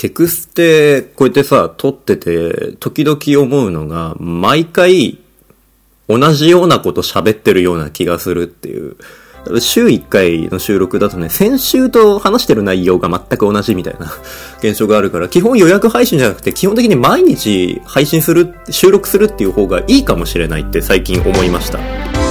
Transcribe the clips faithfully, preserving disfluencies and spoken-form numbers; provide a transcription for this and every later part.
テクステこうやってさ撮ってて時々思うのが、毎回同じようなこと喋ってるような気がするっていう。週いっかいの収録だとね、先週と話してる内容が全く同じみたいな現象があるから、基本予約配信じゃなくて基本的に毎日配信する、収録するっていう方がいいかもしれないって最近思いました。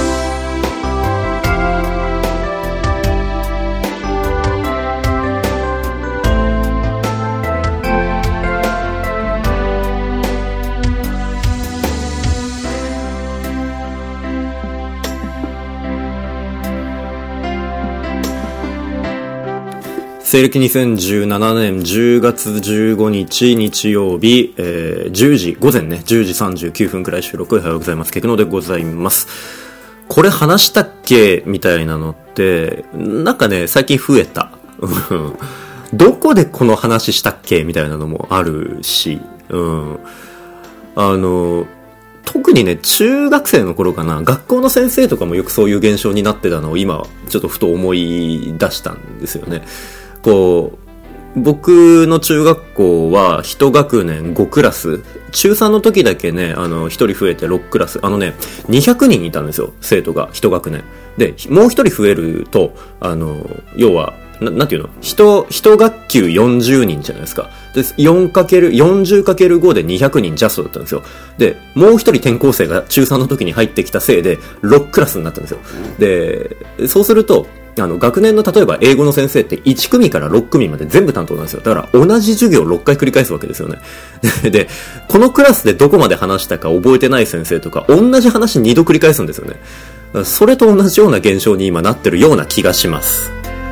西暦にせんじゅうななねんじゅうがつじゅうごにち日曜日、えー、じゅうじ、午前ね、じゅうじさんじゅうきゅうふんくらい収録。おはようございます。ケクノでございます。これ話したっけみたいなのって、なんかね、最近増えた。どこでこの話したっけみたいなのもあるし、うん。あの、特にね、中学生の頃かな、学校の先生とかもよくそういう現象になってたのを今、ちょっとふと思い出したんですよね。こう、僕の中学校は一学年ごクラス、中さんの時だけね、あの、一人増えてろくクラス、あのね、にひゃくにんいたんですよ、生徒が、一学年。で、もう一人増えると、あの、要は、な, なんていうの一、一学級よんじゅうにんじゃないですか。で、よんかける、よんじゅうかけるご でにひゃくにんジャストだったんですよ。で、もう一人転校生が中さんの時に入ってきたせいで、ろくクラスになったんですよ。で、そうすると、あの、学年の例えば英語の先生っていち組からろく組まで全部担当なんですよ。だから同じ授業をろっかい繰り返すわけですよね。で、このクラスでどこまで話したか覚えてない先生とか、同じ話にど繰り返すんですよね。それと同じような現象に今なってるような気がします。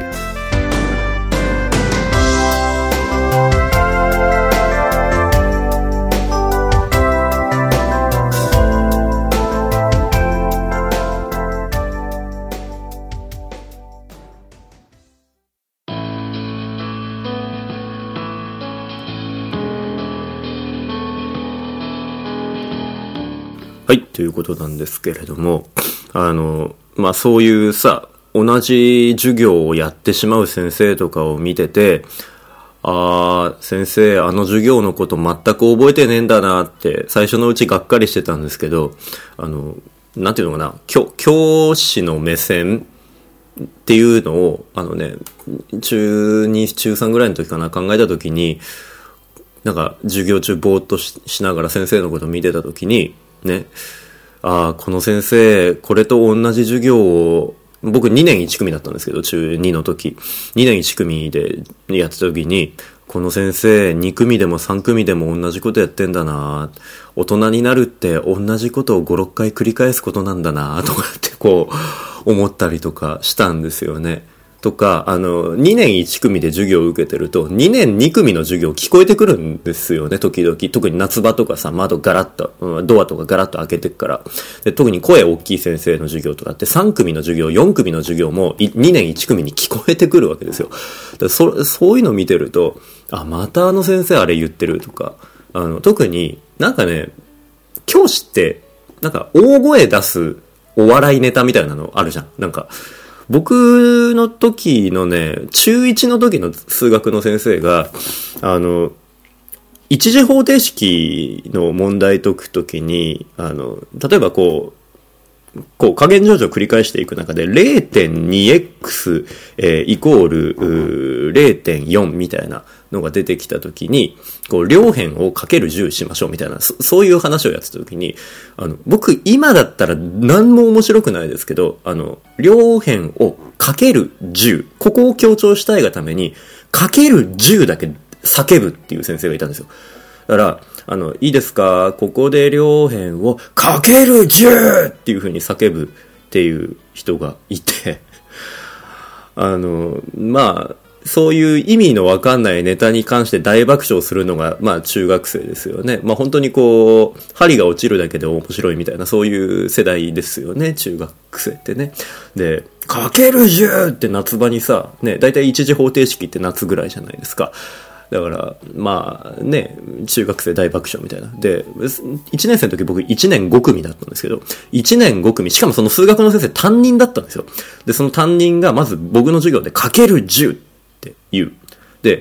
はい、ということなんですけれども、あの、まあ、そういうさ、同じ授業をやってしまう先生とかを見てて、あー、先生、あの授業のこと全く覚えてねえんだなって、最初のうちがっかりしてたんですけど、あの、なんていうのかな、教、教師の目線っていうのを、あのね、中に、中さんぐらいの時かな、考えた時に、なんか、授業中ぼーっと し, しながら先生のことを見てた時に、ね。ああ、この先生、これと同じ授業を、僕にねんいち組だったんですけど、中にの時。にねんいち組でやってた時に、この先生、に組でもさん組でも同じことやってんだな。大人になるって同じことをご、ろっかい繰り返すことなんだな、とかってこう、思ったりとかしたんですよね。とか、あの、にねんいち組で授業を受けてると、にねんに組の授業聞こえてくるんですよね、時々。特に夏場とかさ、窓ガラッと、うん、ドアとかガラッと開けてくから。で、特に声大きい先生の授業とかって、さん組の授業、よん組の授業もにねんいち組に聞こえてくるわけですよ。だそ、そういうのを見てると、あ、またあの先生あれ言ってるとか、あの、特になんかね、教師って、なんか大声出すお笑いネタみたいなのあるじゃん。なんか、僕の時のね、中いちの時の数学の先生が、あの、一次方程式の問題解くときに、あの、例えばこう、こう加減乗除を繰り返していく中で れいてんにエックス、えー、イコール れいてんよん みたいなのが出てきたときに、こう両辺をかけるじゅうしましょうみたいな、そ、そういう話をやってたときに、あの、僕今だったら何も面白くないですけど、あの、両辺をかけるじゅう、ここを強調したいがために、かけるじゅうだけ叫ぶっていう先生がいたんですよ。だから、あの、いいですか？ここで両辺をかけるじゅうっていう風に叫ぶっていう人がいて、あの、まあ、そういう意味のわかんないネタに関して大爆笑するのが、まあ中学生ですよね。まあ本当にこう、針が落ちるだけで面白いみたいな、そういう世代ですよね、中学生ってね。で、かけるじゅうって夏場にさ、ね、だいたい一次方程式って夏ぐらいじゃないですか。だから、まあね、中学生大爆笑みたいな。で、いちねん生の時僕いちねんご組だったんですけど、いちねんご組、しかもその数学の先生担任だったんですよ。で、その担任がまず僕の授業でかけるじゅうって言う。で、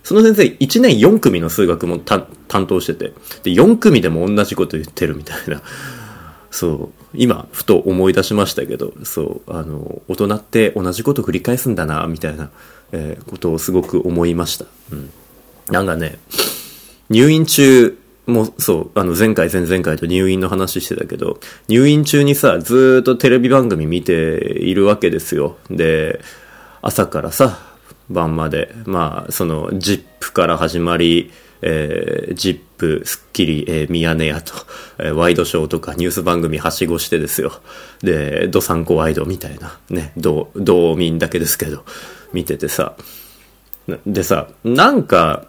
その先生いちねんよん組の数学も担当してて、でよん組でも同じこと言ってるみたいな。そう今ふと思い出しましたけど、そうあの大人って同じこと繰り返すんだなみたいな、えー、ことをすごく思いました。うん、なんかね、入院中もそうあの前回前々回と入院の話してたけど、入院中にさずーっとテレビ番組見ているわけですよ。で朝からさ晩まで、まあそのジップから始まり、えー、ジップ、スッキリ、えー、ミヤネ屋と、えー、ワイドショーとかニュース番組はしごしてですよ。で、ドサンコワイドみたいな、ね、道、道民だけですけど、見ててさ。でさ、なんか、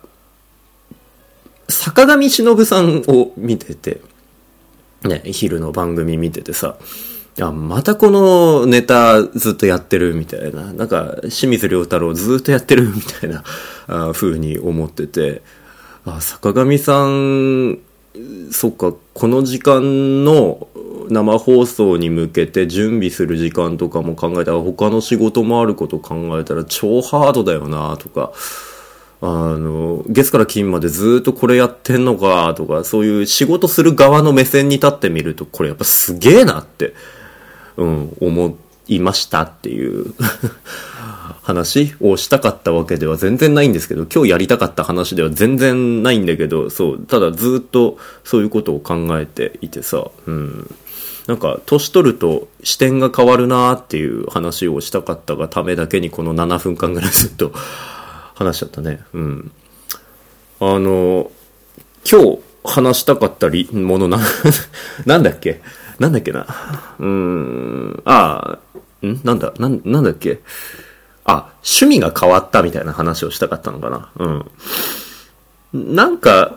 坂上忍さんを見てて、ね、昼の番組見ててさ、あ、またこのネタずっとやってるみたいな、なんか清水亮太郎ずっとやってるみたいなあ風に思ってて、あ、坂上さん、そっか、この時間の生放送に向けて準備する時間とかも考えたら、他の仕事もあること考えたら超ハードだよなとか、あの月から金までずっとこれやってんのかとか、そういう仕事する側の目線に立ってみると、これやっぱすげえなって、うん、思いましたっていう話をしたかったわけでは全然ないんですけど、今日やりたかった話では全然ないんだけど、そう、ただずっとそういうことを考えていてさ、うん、なんか年取ると視点が変わるなっていう話をしたかったがためだけにこのななふんかんぐらいずっと話しちゃったね。うん。あの今日話したかったものななんだっけなんだっけなうーんああんなんだなんなんだっけあ、趣味が変わったみたいな話をしたかったのかな。うん。なんか、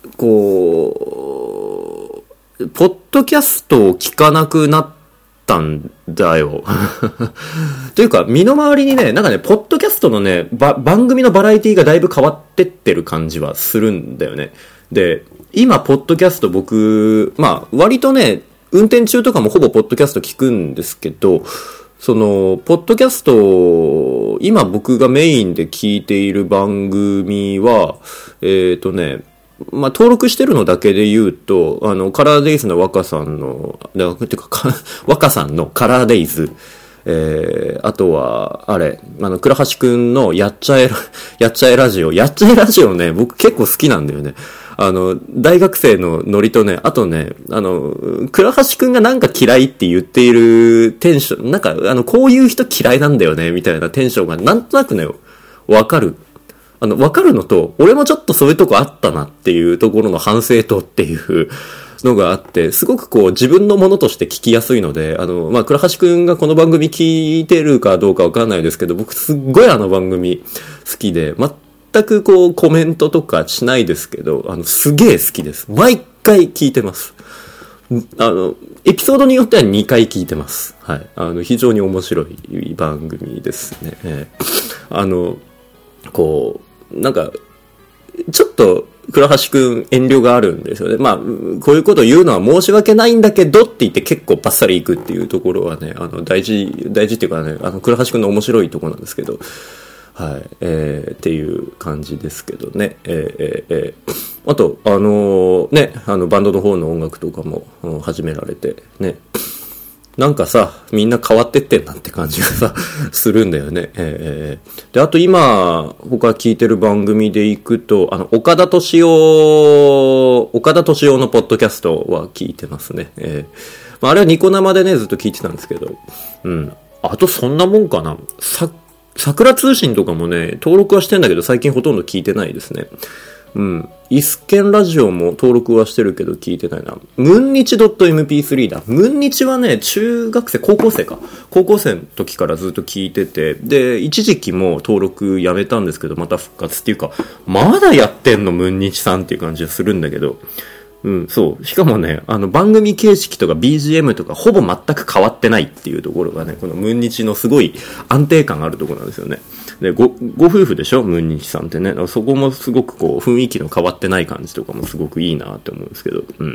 こう、ポッドキャストを聞かなくなったんだよ。というか、身の回りにね、なんかね、ポッドキャストのね、ば、番組のバラエティがだいぶ変わってってる感じはするんだよね。で、今、ポッドキャスト僕、まあ、割とね、運転中とかもほぼポッドキャスト聞くんですけど、その、ポッドキャスト、今僕がメインで聞いている番組は、えっとね、まあ、登録してるのだけで言うと、あの、カラーデイズの若さんの、てか、若さんのカラーデイズ、えー、あとは、あれ、あの、倉橋くんのやっちゃえ、やっちゃえラジオ。やっちゃえラジオね、僕結構好きなんだよね。あの、大学生のノリとね、あとね、あの、倉橋くんがなんか嫌いって言っているテンション、なんか、あの、こういう人嫌いなんだよね、みたいなテンションがなんとなくね、わかる。あの、わかるのと、俺もちょっとそういうとこあったなっていうところの反省とっていうのがあって、すごくこう自分のものとして聞きやすいので、あの、まあ、倉橋くんがこの番組聞いてるかどうかわかんないですけど、僕すっごいあの番組好きで、全くこうコメントとかしないですけど、あの、すげえ好きです。毎回聞いてます。あの、エピソードによってはにかい聞いてます。はい。あの、非常に面白い番組ですね。えー、あの、こう、なんか、ちょっと、倉橋くん遠慮があるんですよね。まあ、こういうことを言うのは申し訳ないんだけどって言って結構バッサリいくっていうところはね、あの、大事、大事っていうかね、あの、倉橋くんの面白いところなんですけど、はい、えー、っていう感じですけどね。えー、えー、あと、あのー、ね、あの、バンドの方の音楽とかも、うん、始められて、ね。なんかさ、みんな変わってってんなって感じがさ、するんだよね。えー、で、あと今、他聞いてる番組で行くと、あの、岡田敏夫、岡田敏夫のポッドキャストは聞いてますね。えー、まあ、あれはニコ生でね、ずっと聞いてたんですけど、うん。あとそんなもんかな。さ、桜通信とかもね、登録はしてんだけど、最近ほとんど聞いてないですね。うん。イスケンラジオも登録はしてるけど聞いてないな。ムンニチ .エムピースリー だ。ムンニチはね、中学生、高校生か。高校生の時からずっと聞いてて、で、一時期も登録やめたんですけど、また復活っていうか、まだやってんのムンニチさんっていう感じがするんだけど、うん、そう。しかもね、あの、番組形式とか ビージーエム とかほぼ全く変わってないっていうところがね、このムンニチのすごい安定感あるところなんですよね。で、ご、ご夫婦でしょムンニチさんってね。そこもすごくこう、雰囲気の変わってない感じとかもすごくいいなって思うんですけど、うん。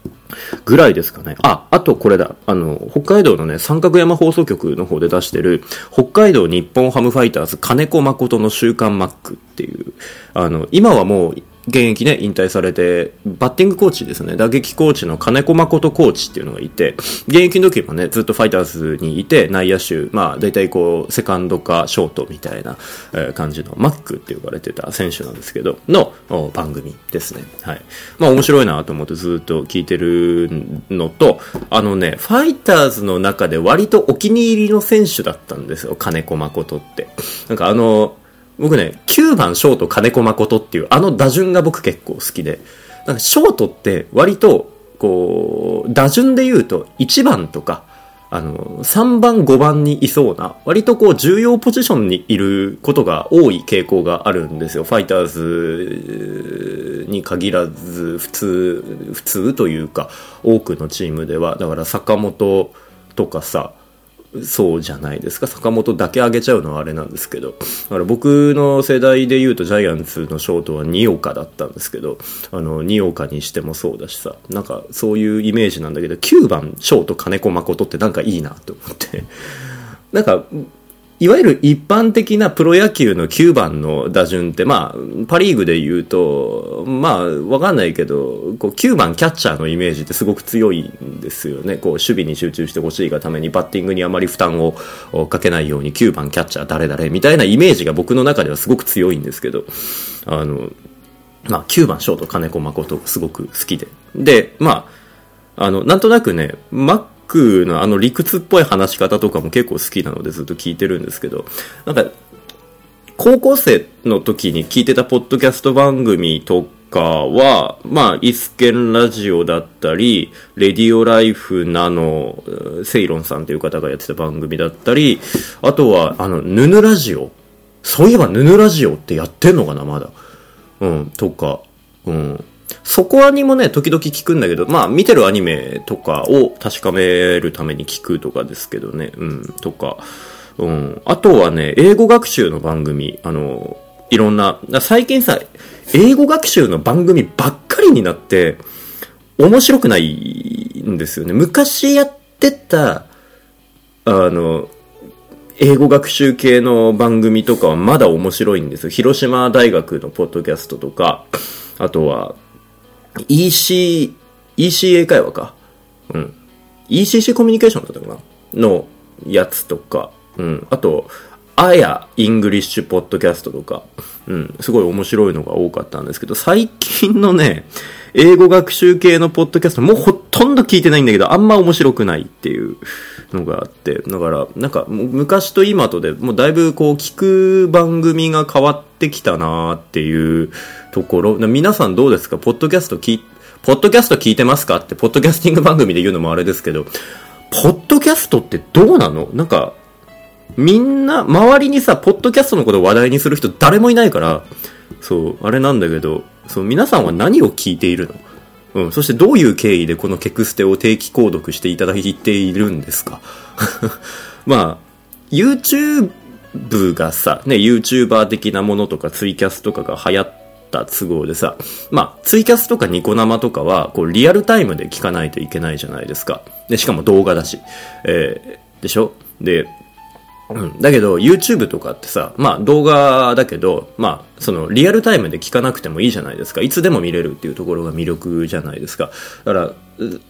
ぐらいですかね。あ、あとこれだ。あの、北海道のね、三角山放送局の方で出してる、北海道日本ハムファイターズ金子誠の週刊マックっていう、あの、今はもう、現役ね、引退されて、バッティングコーチですね。打撃コーチの金子誠コーチっていうのがいて、現役の時もね、ずっとファイターズにいて、内野手、まあ、大体こう、セカンドかショートみたいな、えー、感じの、マックって呼ばれてた選手なんですけど、の番組ですね。はい。まあ、面白いなと思ってずっと聞いてるのと、あのね、ファイターズの中で割とお気に入りの選手だったんですよ、金子誠って。なんかあの、僕ね、きゅうばんショート金子誠っていうあの打順が僕結構好きで、なんかショートって割とこう打順で言うといちばんとかあのさんばんごばんにいそうな割とこう重要ポジションにいることが多い傾向があるんですよ。ファイターズに限らず普通普通というか多くのチームでは、だから坂本とかさ、そうじゃないですか。坂本だけ上げちゃうのはあれなんですけど、だから僕の世代で言うとジャイアンツのショートは二岡だったんですけど、あの二岡にしてもそうだしさ、なんかそういうイメージなんだけど、きゅうばんショート金子誠ってなんかいいなと思ってなんかいわゆる一般的なプロ野球のきゅうばんの打順って、まあ、パリーグで言うと、まあ、わかんないけど、こうきゅうばんキャッチャーのイメージってすごく強いんですよね。こう、守備に集中してほしいがために、バッティングにあまり負担をかけないようにきゅうばんキャッチャー誰々みたいなイメージが僕の中ではすごく強いんですけど、あの、まあ、きゅうばんショート金子誠すごく好きで。で、まあ、あの、なんとなくね、マッのあの理屈っぽい話し方とかも結構好きなのでずっと聞いてるんですけど、なんか高校生の時に聞いてたポッドキャスト番組とかは、まあイスケンラジオだったりレディオライフなのセイロンさんという方がやってた番組だったり、あとはあのヌヌラジオ、そういえばヌヌラジオってやってんのかなまだ、うんとか、うん。そこアニもね、時々聞くんだけど、まあ見てるアニメとかを確かめるために聞くとかですけどね、うん、とか、うん。あとはね、英語学習の番組、あの、いろんな、最近さ、英語学習の番組ばっかりになって、面白くないんですよね。昔やってた、あの、英語学習系の番組とかはまだ面白いんですよ。広島大学のポッドキャストとか、あとは、イーシー、イーシーエー 会話か。うん。イーシーシー コミュニケーションだったかなのやつとか。うん。あと、あやイングリッシュポッドキャストとか。うん。すごい面白いのが多かったんですけど、最近のね、英語学習系のポッドキャストもうほとんど聞いてないんだけど、あんま面白くないっていうのがあって。だから、なんか、昔と今とでもうだいぶこう聞く番組が変わってきたなーっていうところ。皆さんどうですか？ポッドキャスト聞い、ポッドキャスト聞いてますかって、ポッドキャスティング番組で言うのもあれですけど、ポッドキャストってどうなの？なんか、みんな、周りにさ、ポッドキャストのことを話題にする人誰もいないから、そう、あれなんだけど、そう、皆さんは何を聞いているの？うん、そしてどういう経緯でこのケクステを定期購読していただいているんですか？まあ、YouTube がさ、ね、YouTuber 的なものとかツイキャスとかが流行った都合でさ、まあ、ツイキャスとかニコ生とかは、こう、リアルタイムで聞かないといけないじゃないですか。で、しかも動画だし。えー、でしょ？で、うん。だけど、YouTube とかってさ、まあ動画だけど、まあ、そのリアルタイムで聞かなくてもいいじゃないですか。いつでも見れるっていうところが魅力じゃないですか。だから、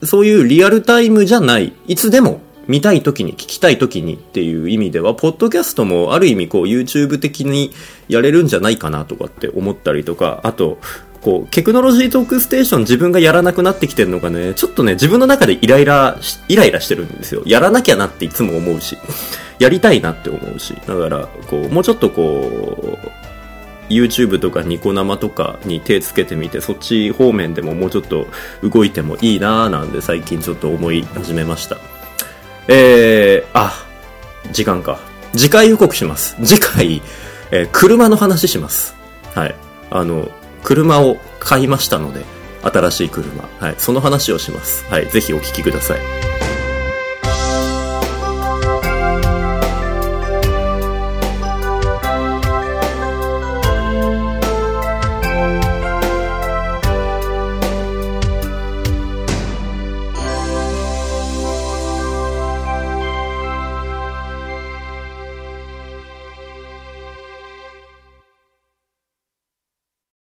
そういうリアルタイムじゃない、いつでも見たい時に聞きたい時にっていう意味では、ポッドキャストもある意味こう YouTube 的にやれるんじゃないかなとかって思ったりとか、あと、こう、テクノロジートークステーション自分がやらなくなってきてるのがね、ちょっとね、自分の中でイライラ、イライラしてるんですよ。やらなきゃなっていつも思うし。やりたいなって思うし、だからこうもうちょっとこう YouTube とかニコ生とかに手つけてみて、そっち方面でももうちょっと動いてもいいなーなんで最近ちょっと思い始めました。えー、あ、時間か。次回予告します。次回、えー、車の話します。はい、あの車を買いましたので、新しい車、はい、その話をします。はい、ぜひお聞きください。